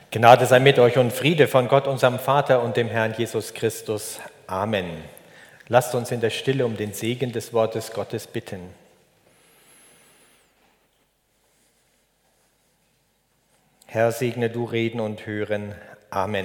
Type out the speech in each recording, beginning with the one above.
Gnade sei mit euch und Friede von Gott, unserem Vater und dem Herrn Jesus Christus. Amen. Lasst uns in der Stille um den Segen des Wortes Gottes bitten. Herr, segne du Reden und Hören. Amen.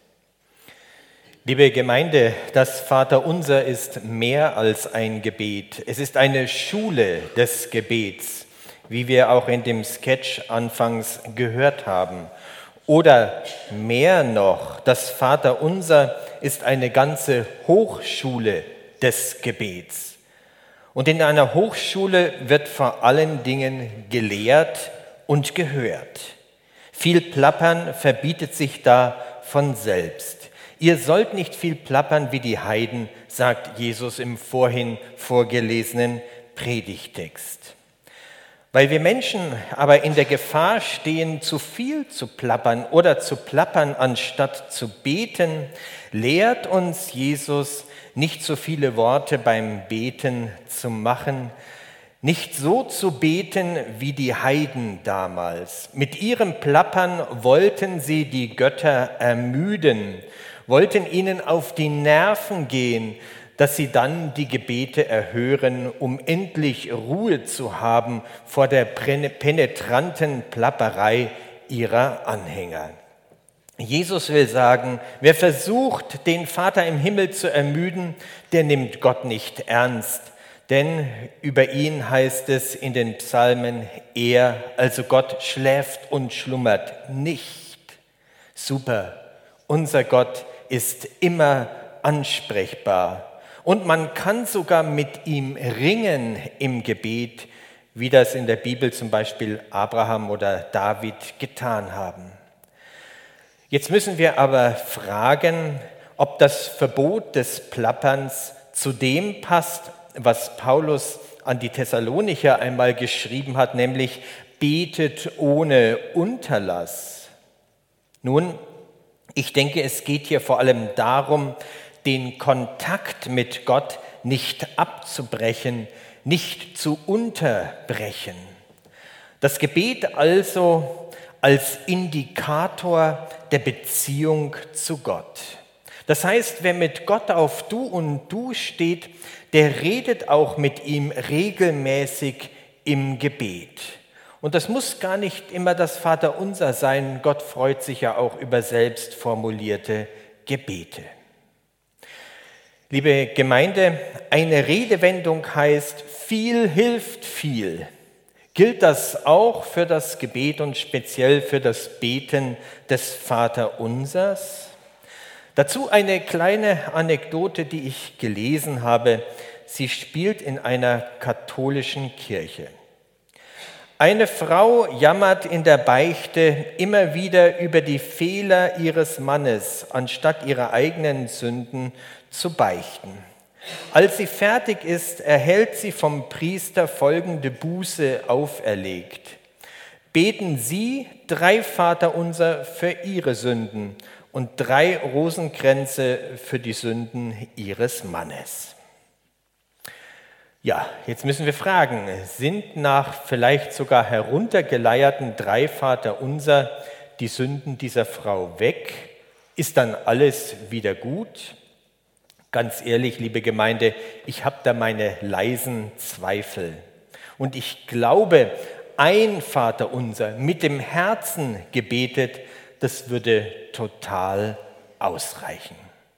Liebe Gemeinde, das Vaterunser ist mehr als ein Gebet. Es ist eine Schule des Gebets, wie wir auch in dem Sketch anfangs gehört haben. Oder mehr noch, das Vaterunser ist eine ganze Hochschule des Gebets. Und in einer Hochschule wird vor allen Dingen gelehrt und gehört. Viel Plappern verbietet sich da von selbst. Ihr sollt nicht viel plappern wie die Heiden, sagt Jesus im vorhin vorgelesenen Predigtext. Weil wir Menschen aber in der Gefahr stehen, zu viel zu plappern oder zu plappern, anstatt zu beten, lehrt uns Jesus, nicht so viele Worte beim Beten zu machen, nicht so zu beten wie die Heiden damals. Mit ihrem Plappern wollten sie die Götter ermüden, wollten ihnen auf die Nerven gehen, dass sie dann die Gebete erhören, um endlich Ruhe zu haben vor der penetranten Plapperei ihrer Anhänger. Jesus will sagen, wer versucht, den Vater im Himmel zu ermüden, der nimmt Gott nicht ernst. Denn über ihn heißt es in den Psalmen, er, also Gott, schläft und schlummert nicht. Super, unser Gott ist immer ansprechbar. Und man kann sogar mit ihm ringen im Gebet, wie das in der Bibel zum Beispiel Abraham oder David getan haben. Jetzt müssen wir aber fragen, ob das Verbot des Plapperns zu dem passt, was Paulus an die Thessalonicher einmal geschrieben hat, nämlich betet ohne Unterlass. Nun, ich denke, es geht hier vor allem darum, den Kontakt mit Gott nicht abzubrechen, nicht zu unterbrechen. Das Gebet also als Indikator der Beziehung zu Gott. Das heißt, wer mit Gott auf Du und Du steht, der redet auch mit ihm regelmäßig im Gebet. Und das muss gar nicht immer das Vaterunser sein. Gott freut sich ja auch über selbst formulierte Gebete. Liebe Gemeinde, eine Redewendung heißt, viel hilft viel. Gilt das auch für das Gebet und speziell für das Beten des Vaterunsers? Dazu eine kleine Anekdote, die ich gelesen habe. Sie spielt in einer katholischen Kirche. Eine Frau jammert in der Beichte immer wieder über die Fehler ihres Mannes, anstatt ihre eigenen Sünden zu beichten. Als sie fertig ist, erhält sie vom Priester folgende Buße auferlegt. Beten Sie 3 Vaterunser für Ihre Sünden und 3 Rosenkränze für die Sünden Ihres Mannes. Ja, jetzt müssen wir fragen, sind nach vielleicht sogar heruntergeleierten 3 Vaterunser die Sünden dieser Frau weg? Ist dann alles wieder gut? Ganz ehrlich, liebe Gemeinde, ich habe da meine leisen Zweifel. Und ich glaube, ein Vaterunser mit dem Herzen gebetet, das würde total ausreichen.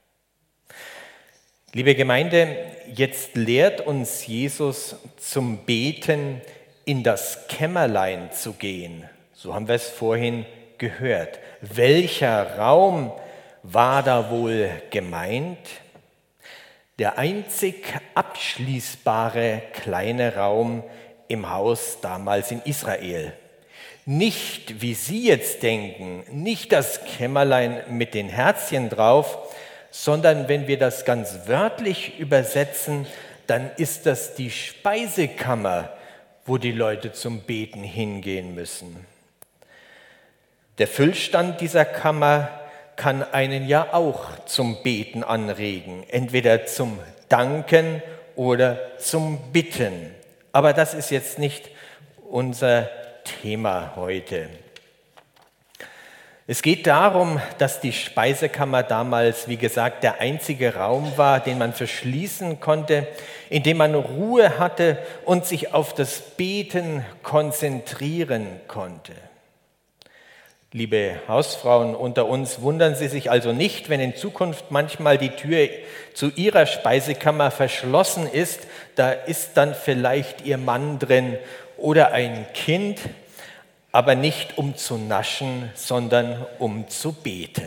Liebe Gemeinde, jetzt lehrt uns Jesus zum Beten in das Kämmerlein zu gehen. So haben wir es vorhin gehört. Welcher Raum war da wohl gemeint? Der einzig abschließbare kleine Raum im Haus damals in Israel. Nicht, wie Sie jetzt denken, nicht das Kämmerlein mit den Herzchen drauf, sondern wenn wir das ganz wörtlich übersetzen, dann ist das die Speisekammer, wo die Leute zum Beten hingehen müssen. Der Füllstand dieser Kammer kann einen ja auch zum Beten anregen, entweder zum Danken oder zum Bitten. Aber das ist jetzt nicht unser Thema heute. Es geht darum, dass die Speisekammer damals, wie gesagt, der einzige Raum war, den man verschließen konnte, in dem man Ruhe hatte und sich auf das Beten konzentrieren konnte. Liebe Hausfrauen unter uns, wundern Sie sich also nicht, wenn in Zukunft manchmal die Tür zu Ihrer Speisekammer verschlossen ist. Da ist dann vielleicht Ihr Mann drin oder ein Kind, aber nicht um zu naschen, sondern um zu beten.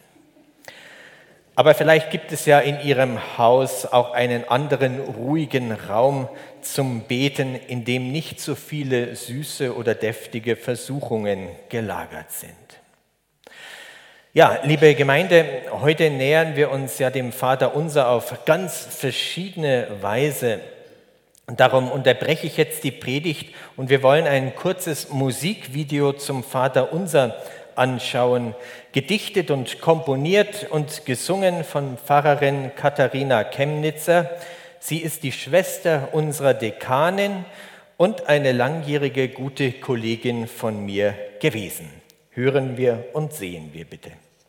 Aber vielleicht gibt es ja in Ihrem Haus auch einen anderen ruhigen Raum zum Beten, in dem nicht so viele süße oder deftige Versuchungen gelagert sind. Ja, liebe Gemeinde, heute nähern wir uns ja dem Vaterunser auf ganz verschiedene Weise. Und darum unterbreche ich jetzt die Predigt und wir wollen ein kurzes Musikvideo zum Vaterunser anschauen, gedichtet und komponiert und gesungen von Pfarrerin Katharina Chemnitzer. Sie ist die Schwester unserer Dekanin und eine langjährige gute Kollegin von mir gewesen. Hören wir und sehen wir bitte.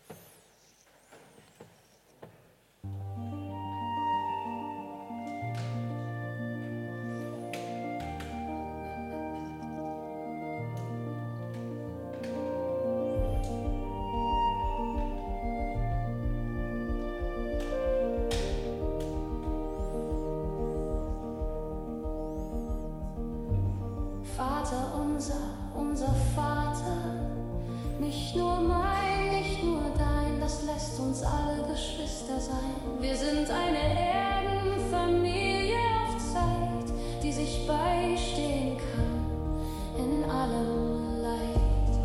Vater unser Vater, nicht nur mein, nicht nur dein, das lässt uns alle Geschwister sein. Wir sind eine Erdenfamilie auf Zeit, die sich beistehen kann in allem Leid.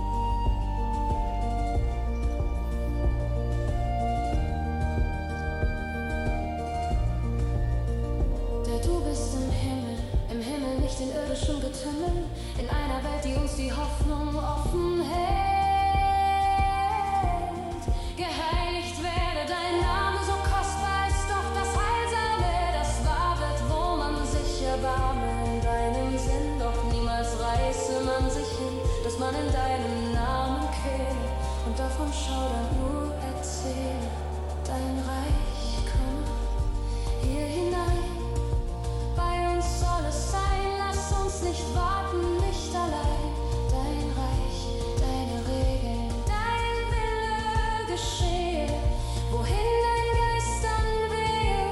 Der du bist im Himmel nicht in irdischen Getümmel, in einer Welt, die uns die Hoffnung offen hält. Geheiligt werde dein Name, so kostbar ist doch das Heilsame, das wahr wird, wo man sich erbarme in deinem Sinn, doch niemals reiße man sich hin, dass man in deinem Namen quäle und davon schaudernd nur erzähle. Dein Reich komme hier hinein. Bei uns soll es sein, lass uns nicht warten, nicht allein. Dein Reich, deine Regeln, dein Wille geschehe, wohin dein Geist dann wehe.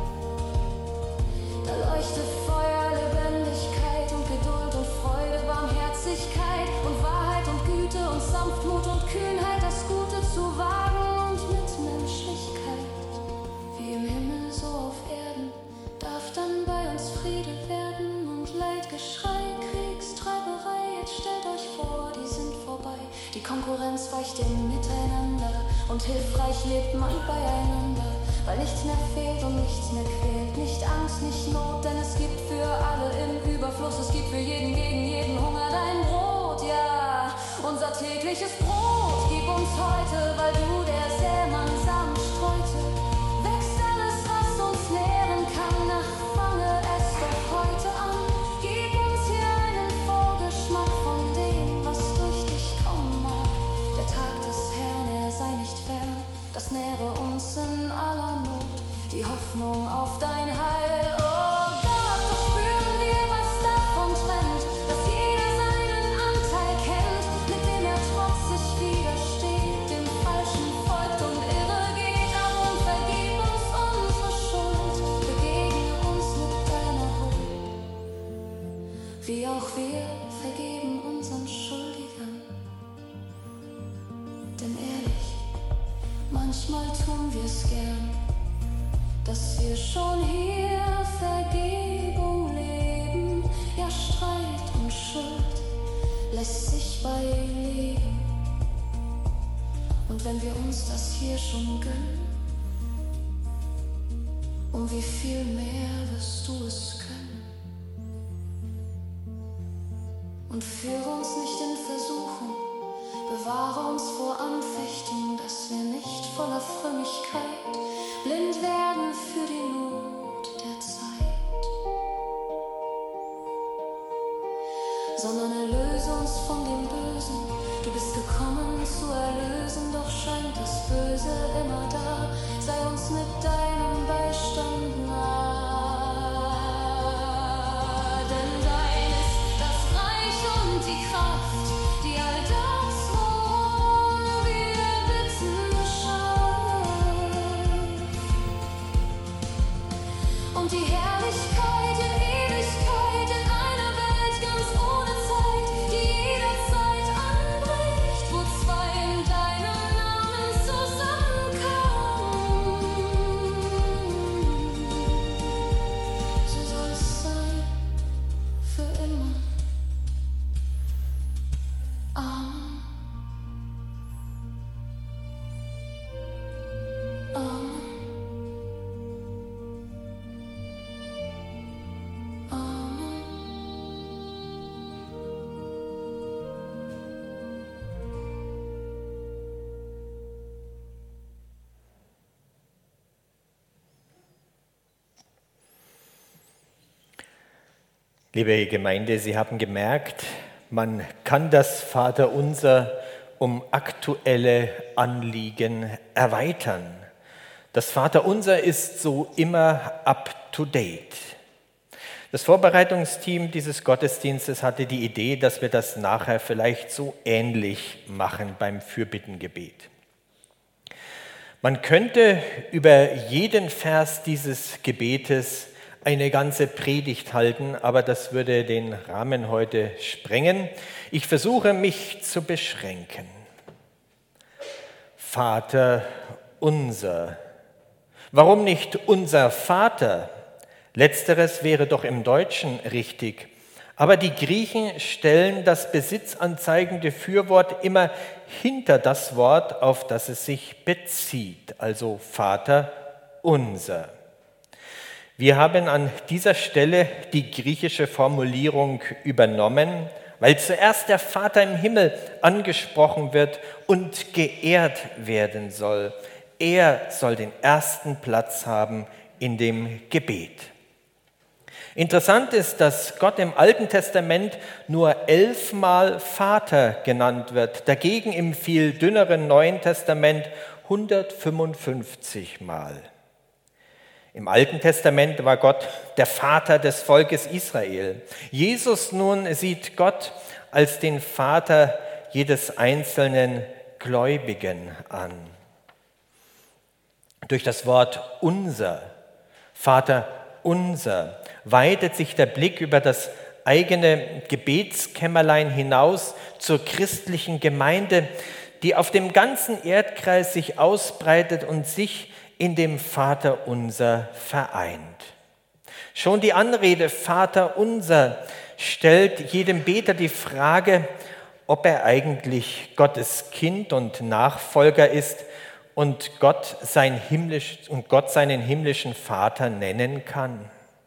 Da leuchte Feuer, Lebendigkeit und Geduld und Freude, Barmherzigkeit und Wahrheit und Güte und Sanftmut und Kühnheit, das Gute zu wagen und Mitmenschlichkeit. Wie im Himmel, so auf Erden, darf dann bei uns Friede werden und Leidgeschrei, Kriegstreiberei. Jetzt stellt euch vor, die sind vorbei. Die Konkurrenz weicht im Miteinander und hilfreich lebt man beieinander, weil nichts mehr fehlt und nichts mehr quält. Nicht Angst, nicht Not, denn es gibt für alle im Überfluss. Es gibt für jeden, gegen jeden Hunger dein Brot, ja, unser tägliches Brot. Gib uns heute, weil du der Sämann Samen streute. Wächst alles, was uns nähren kann, ach, fange es doch heute an. Gib uns hier einen Vorgeschmack von dem, was durch dich kommen mag. Der Tag des Herrn, er sei nicht fern, das nähre uns in aller Not. Die Hoffnung auf dein Heil, oh Gott, doch spüren wir, was davon trennt, dass jeder seinen Anteil kennt, mit dem er trotzig widersteht, dem Falschen folgt und irre geht. Darum vergib uns unsere Schuld, begegne uns mit deiner Huld, wie auch wir vergeben unseren Schuldigern. Denn ehrlich, manchmal tun wir's gern, dass wir schon hier Vergebung leben. Ja, Streit und Schuld lässt sich beilegen. Und wenn wir uns das hier schon gönnen, um wie viel mehr wirst du es können. Und führe uns nicht in Versuchung, bewahre uns vor Anfechtung, dass wir nicht voller Frömmigkeit blind werden für die Not der Zeit, sondern erlöse uns von dem Bösen. Du bist gekommen zu erlösen, doch scheint das Böse immer da. Sei uns mit deinem Beistand nah. Denn dein ist das Reich und die Kraft, die all das, worum wir bitten, schafft. Und die Herrlichkeit in Ewigkeit, in einer Welt ganz ohne Zeit, die jederzeit anbricht, wo zwei in deinem Namen zusammenkommen. So soll es sein, für immer. Amen. Amen. Amen. Liebe Gemeinde, Sie haben gemerkt, man kann das Vaterunser um aktuelle Anliegen erweitern. Das Vaterunser ist so immer up to date. Das Vorbereitungsteam dieses Gottesdienstes hatte die Idee, dass wir das nachher vielleicht so ähnlich machen beim Fürbittengebet. Man könnte über jeden Vers dieses Gebetes eine ganze Predigt halten, aber das würde den Rahmen heute sprengen. Ich versuche, mich zu beschränken. Vater unser. Warum nicht unser Vater? Letzteres wäre doch im Deutschen richtig. Aber die Griechen stellen das besitzanzeigende Fürwort immer hinter das Wort, auf das es sich bezieht, also Vater unser. Wir haben an dieser Stelle die griechische Formulierung übernommen, weil zuerst der Vater im Himmel angesprochen wird und geehrt werden soll. Er soll den ersten Platz haben in dem Gebet. Interessant ist, dass Gott im Alten Testament nur 11 Mal Vater genannt wird, dagegen im viel dünneren Neuen Testament 155 Mal. Im Alten Testament war Gott der Vater des Volkes Israel. Jesus nun sieht Gott als den Vater jedes einzelnen Gläubigen an. Durch das Wort unser, Vater unser, weitet sich der Blick über das eigene Gebetskämmerlein hinaus zur christlichen Gemeinde, die auf dem ganzen Erdkreis sich ausbreitet und sich in dem Vater unser vereint. Schon die Anrede Vater unser stellt jedem Beter die Frage, ob er eigentlich Gottes Kind und Nachfolger ist und Gott seinen himmlischen Vater nennen kann.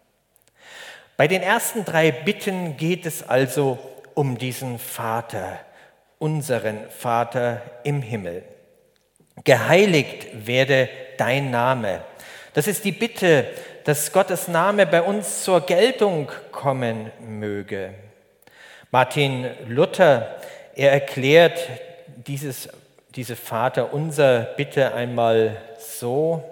Bei den ersten 3 Bitten geht es also um diesen Vater, unseren Vater im Himmel. Geheiligt werde dein Name. Das ist die Bitte, dass Gottes Name bei uns zur Geltung kommen möge. Martin Luther, er erklärt diese Vaterunser Bitte einmal so: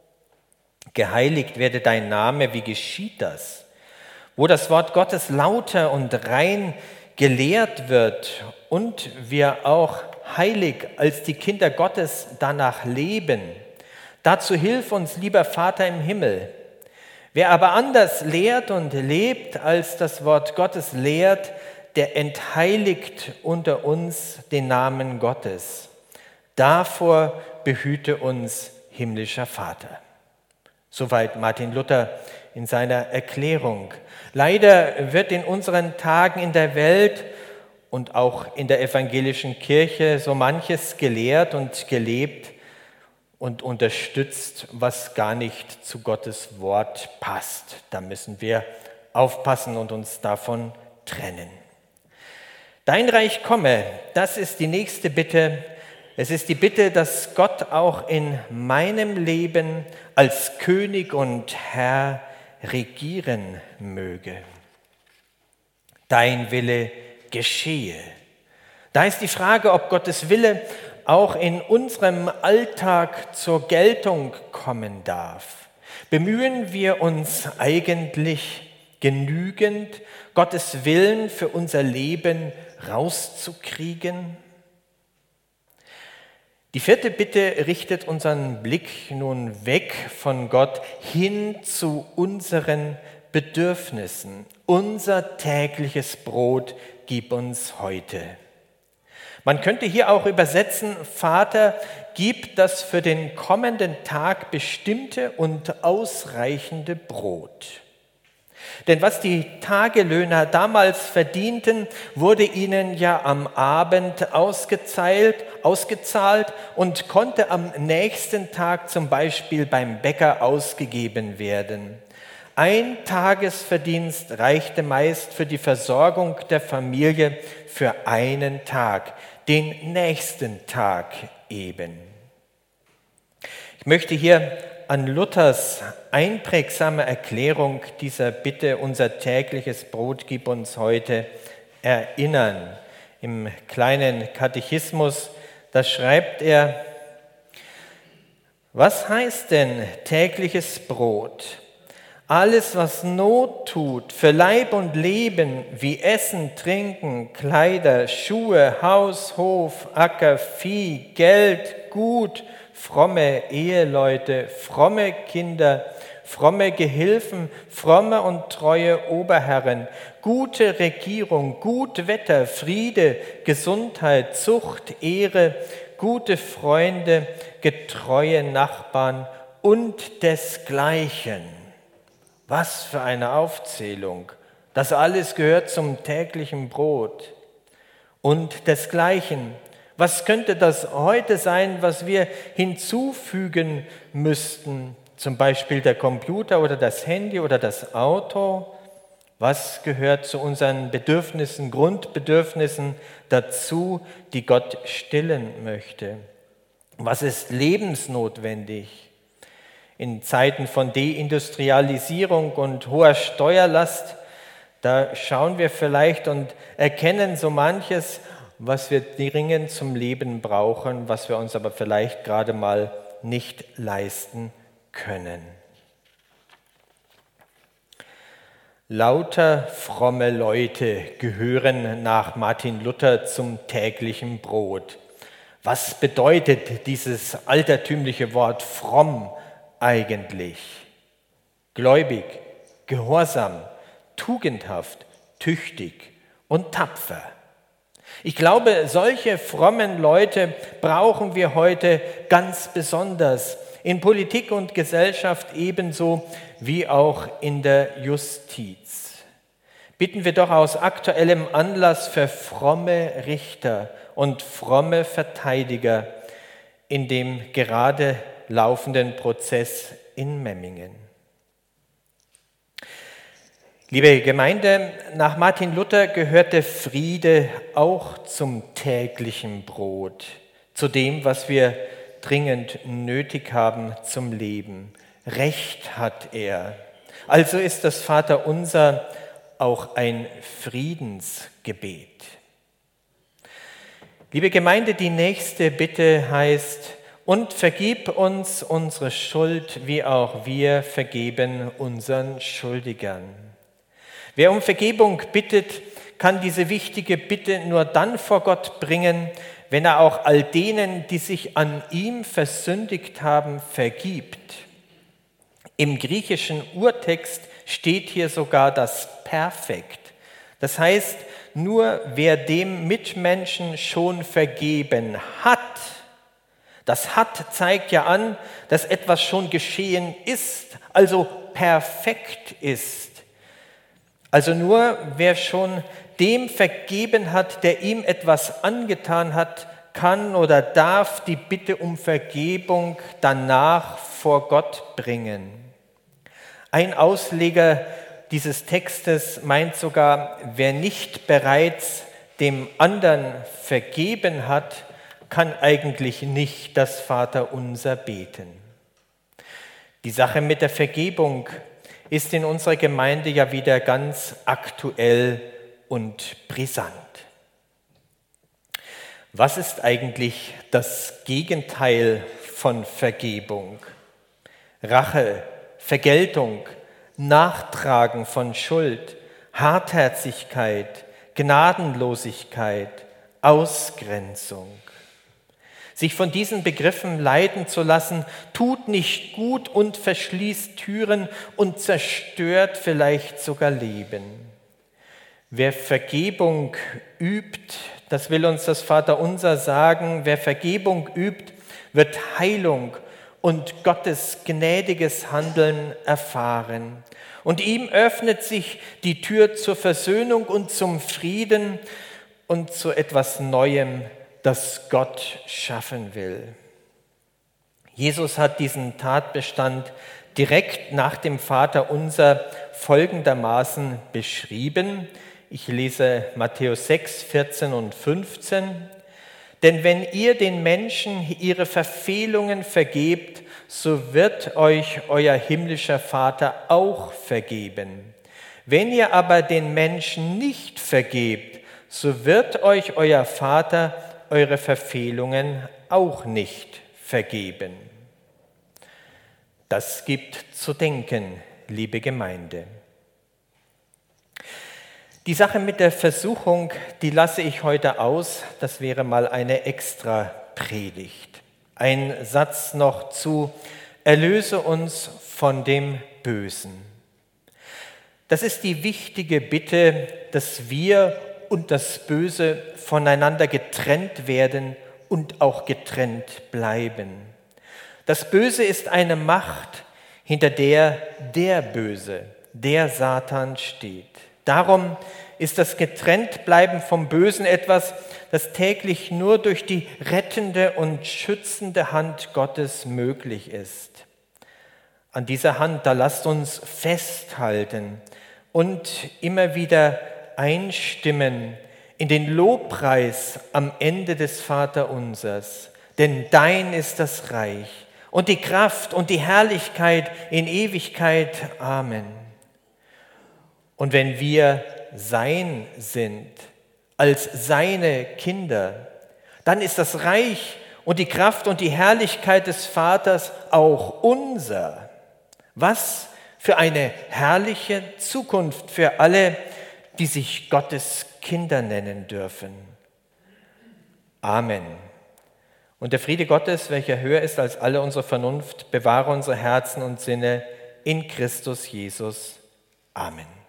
Geheiligt werde dein Name, wie geschieht das? Wo das Wort Gottes lauter und rein gelehrt wird und wir auch heilig als die Kinder Gottes danach leben. Dazu hilf uns, lieber Vater im Himmel. Wer aber anders lehrt und lebt, als das Wort Gottes lehrt, der entheiligt unter uns den Namen Gottes. Davor behüte uns himmlischer Vater. Soweit Martin Luther in seiner Erklärung. Leider wird in unseren Tagen in der Welt und auch in der evangelischen Kirche so manches gelehrt und gelebt und unterstützt, was gar nicht zu Gottes Wort passt. Da müssen wir aufpassen und uns davon trennen. Dein Reich komme, das ist die nächste Bitte. Es ist die Bitte, dass Gott auch in meinem Leben als König und Herr regieren möge. Dein Wille geschehe. Da ist die Frage, ob Gottes Wille auch in unserem Alltag zur Geltung kommen darf. Bemühen wir uns eigentlich genügend, Gottes Willen für unser Leben rauszukriegen? Die vierte Bitte richtet unseren Blick nun weg von Gott hin zu unseren Bedürfnissen. Unser tägliches Brot gib uns heute. Man könnte hier auch übersetzen, Vater, gib das für den kommenden Tag bestimmte und ausreichende Brot. Denn was die Tagelöhner damals verdienten, wurde ihnen ja am Abend ausgezahlt und konnte am nächsten Tag zum Beispiel beim Bäcker ausgegeben werden. Ein Tagesverdienst reichte meist für die Versorgung der Familie für einen Tag, den nächsten Tag eben. Ich möchte hier an Luthers einprägsame Erklärung dieser Bitte, unser tägliches Brot gib uns heute, erinnern. Im kleinen Katechismus, da schreibt er, was heißt denn tägliches Brot? Alles, was Not tut für Leib und Leben, wie Essen, Trinken, Kleider, Schuhe, Haus, Hof, Acker, Vieh, Geld, Gut, fromme Eheleute, fromme Kinder, fromme Gehilfen, fromme und treue Oberherren, gute Regierung, gut Wetter, Friede, Gesundheit, Zucht, Ehre, gute Freunde, getreue Nachbarn und desgleichen. Was für eine Aufzählung! Das alles gehört zum täglichen Brot. Und desgleichen. Was könnte das heute sein, was wir hinzufügen müssten? Zum Beispiel der Computer oder das Handy oder das Auto. Was gehört zu unseren Bedürfnissen, Grundbedürfnissen dazu, die Gott stillen möchte? Was ist lebensnotwendig? In Zeiten von Deindustrialisierung und hoher Steuerlast, da schauen wir vielleicht und erkennen so manches, was wir dringend zum Leben brauchen, was wir uns aber vielleicht gerade mal nicht leisten können. Lauter fromme Leute gehören nach Martin Luther zum täglichen Brot. Was bedeutet dieses altertümliche Wort fromm eigentlich? Gläubig, gehorsam, tugendhaft, tüchtig und tapfer. Ich glaube, solche frommen Leute brauchen wir heute ganz besonders in Politik und Gesellschaft ebenso wie auch in der Justiz. Bitten wir doch aus aktuellem Anlass für fromme Richter und fromme Verteidiger in dem gerade laufenden Prozess in Memmingen. Liebe Gemeinde, nach Martin Luther gehörte Friede auch zum täglichen Brot, zu dem, was wir dringend nötig haben zum Leben. Recht hat er. Also ist das Vaterunser auch ein Friedensgebet. Liebe Gemeinde, die nächste Bitte heißt, und vergib uns unsere Schuld, wie auch wir vergeben unseren Schuldigern. Wer um Vergebung bittet, kann diese wichtige Bitte nur dann vor Gott bringen, wenn er auch all denen, die sich an ihm versündigt haben, vergibt. Im griechischen Urtext steht hier sogar das Perfekt. Das heißt, nur wer dem Mitmenschen schon vergeben hat, das hat zeigt ja an, dass etwas schon geschehen ist, also perfekt ist. Also nur wer schon dem vergeben hat, der ihm etwas angetan hat, kann oder darf die Bitte um Vergebung danach vor Gott bringen. Ein Ausleger dieses Textes meint sogar, wer nicht bereits dem anderen vergeben hat, kann eigentlich nicht das Vaterunser beten. Die Sache mit der Vergebung ist in unserer Gemeinde ja wieder ganz aktuell und brisant. Was ist eigentlich das Gegenteil von Vergebung? Rache, Vergeltung, Nachtragen von Schuld, Hartherzigkeit, Gnadenlosigkeit, Ausgrenzung. Sich von diesen Begriffen leiten zu lassen, tut nicht gut und verschließt Türen und zerstört vielleicht sogar Leben. Wer Vergebung übt, das will uns das Vaterunser sagen, wer Vergebung übt, wird Heilung und Gottes gnädiges Handeln erfahren. Und ihm öffnet sich die Tür zur Versöhnung und zum Frieden und zu etwas Neuem, das Gott schaffen will. Jesus hat diesen Tatbestand direkt nach dem Vaterunser folgendermaßen beschrieben. Ich lese Matthäus 6, 14 und 15. Denn wenn ihr den Menschen ihre Verfehlungen vergebt, so wird euch euer himmlischer Vater auch vergeben. Wenn ihr aber den Menschen nicht vergebt, so wird euch euer Vater eure Verfehlungen auch nicht vergeben. Das gibt zu denken, liebe Gemeinde. Die Sache mit der Versuchung, die lasse ich heute aus. Das wäre mal eine extra Predigt. Ein Satz noch zu: Erlöse uns von dem Bösen. Das ist die wichtige Bitte, dass wir und das Böse voneinander getrennt werden und auch getrennt bleiben. Das Böse ist eine Macht, hinter der der Böse, der Satan steht. Darum ist das Getrenntbleiben vom Bösen etwas, das täglich nur durch die rettende und schützende Hand Gottes möglich ist. An dieser Hand, da lasst uns festhalten und immer wieder einstimmen in den Lobpreis am Ende des Vaterunsers. Denn dein ist das Reich und die Kraft und die Herrlichkeit in Ewigkeit. Amen. Und wenn wir sein sind, als seine Kinder, dann ist das Reich und die Kraft und die Herrlichkeit des Vaters auch unser. Was für eine herrliche Zukunft für alle, die sich Gottes Kinder nennen dürfen. Amen. Und der Friede Gottes, welcher höher ist als alle unsere Vernunft, bewahre unsere Herzen und Sinne in Christus Jesus. Amen.